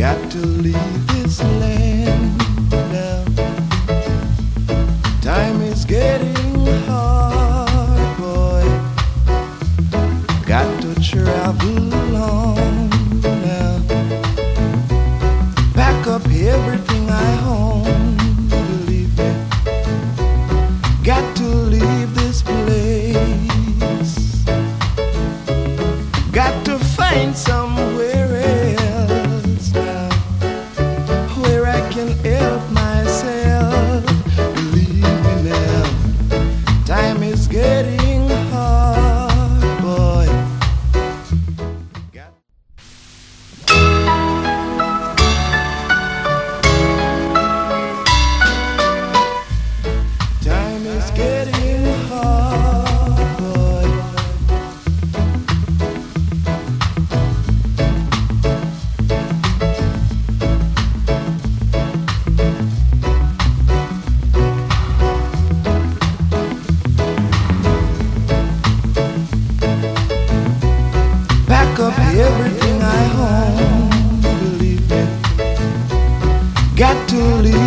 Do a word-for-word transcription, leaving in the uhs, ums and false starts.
Got to leave this land now. Time is getting hard, boy. Got to travel on now. Pack up everything I own, believe me. Got to leave this place. Got to find somewhere else now, where I can help myself. Believe me now, time is getting hard, boy. Got time is getting hard, boy. Pack up everything I own, believe me. Got to leave